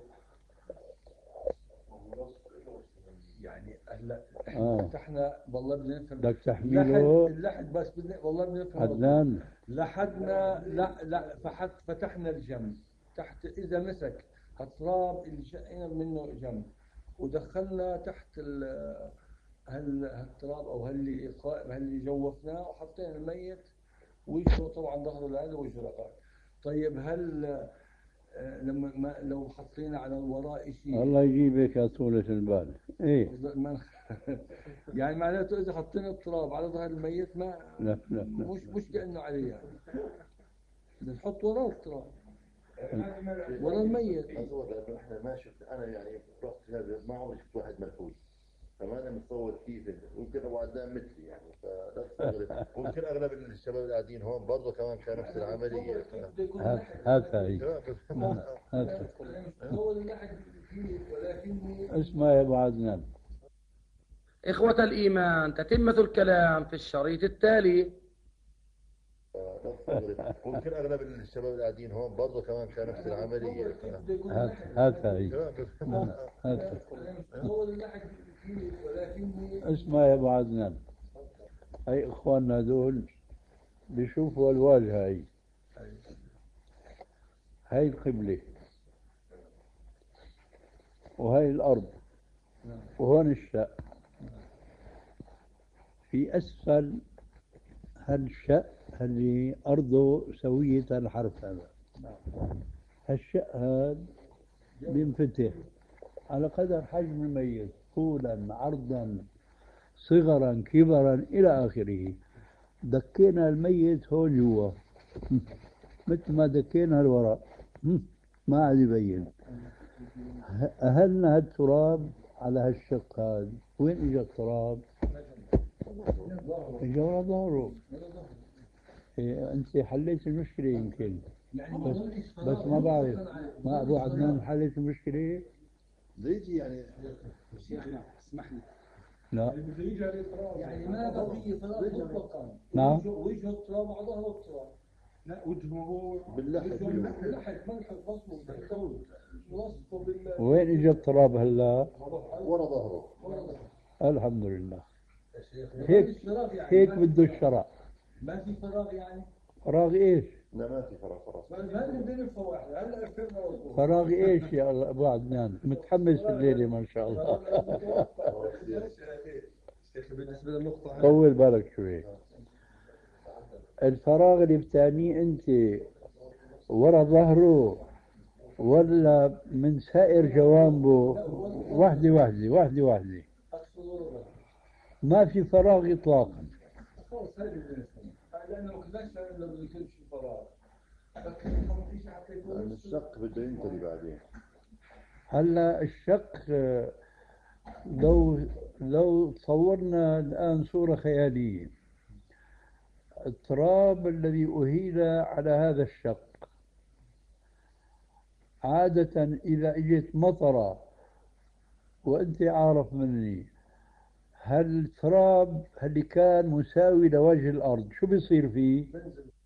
يعني هلا آه. فتحنا والله بدنا نفهم. بدك تحميله اللحد بس بدنا والله بدنا نفهم. عدنان. لحدنا لا لا فحت فتحنا الجنب تحت إذا مسك التراب اللي شقينا منه جنب ودخلنا تحت ال هل هالتراب او هاللي قائم هاللي جوفناه وحطينا الميت وجهه طبعا ظهره لهذا وجهه لهذا. طيب هل لما ما لو حطينا على الوراء شيء الله يجيبك يا طولة البال. ايه يعني معناته اذا حطينا التراب على ظهر الميت ما لا لا لا مش مش كانه عليه يعني. بدنا نحط وراه التراب ورا الميت. احنا ما شفت انا يعني رحت هذا ما عمري شفت واحد منحوس، فما انا متصور كيف ممكن ابو عدنان مثلي يعني فلا تستغرب. ممكن اغلب الشباب اللي قاعدين هون برضه كمان كان نفس العمليه. هكا هي هكا اسمع يا ابو عدنان. إخوة الإيمان، تتمة الكلام في الشريط التالي. لا تستغرب. ممكن اغلب الشباب اللي قاعدين هون برضه كمان كان نفس العمليه. هكا هي هكا اسمع يا ابو عدنان. هي اخواننا دول بيشوفوا الواجهه هي هاي القبله وهي الارض وهون الشق. في اسفل هالشق اللي ارضه سويه الحرف هذا، هالشق هذا بينفتح على قدر حجم الميت طولا عرضا صغرا كبرا إلى آخره. دكينا الميت هون جوا مثل ما دكينا الوراء ما عاد يبين. أهلنا هالتراب على هالشق هذا. وين إجا التراب؟ إجا ورا ظهره. إيه أنت حليت المشكلة يمكن بس, بس ما بعرف. ما أبو عدنان حليت المشكلة؟ ليجي يعني شيخنا اسمحنا. لا يعني ما بقي تراب مطلقا. نعم وجه التراب على ظهر التراب. لا وجهه هو باللحد باللحد ملح بصمه وصفه بال. وين اجى التراب هلا؟ ورا ظهره. الحمد لله. هيك هيك بده الشرع. ما في فراغ يعني؟ فراغ ايش؟ لا ما في فراغ خلاص. ما بدنا نفوح هلا اكثرنا وصول. فراغ ايش يا ابو عدنان؟ متحمس الليله ما شاء الله. بالنسبه للنقطه طول بالك شوي. الفراغ اللي بتعنيه انت ورا ظهره ولا من سائر جوانبه؟ وحده وحده وحده وحده. ما في فراغ اطلاقا. لانه ما كناش لو بنكون في فراغ. الشق بده ينتهي بعدين. هلا الشق لو لو تصورنا الآن صورة خيالية، التراب الذي أهيل على هذا الشق عادة إذا إجت مطرة وأنت عارف مني، هل التراب اللي كان مساوي لوجه الأرض شو بيصير فيه؟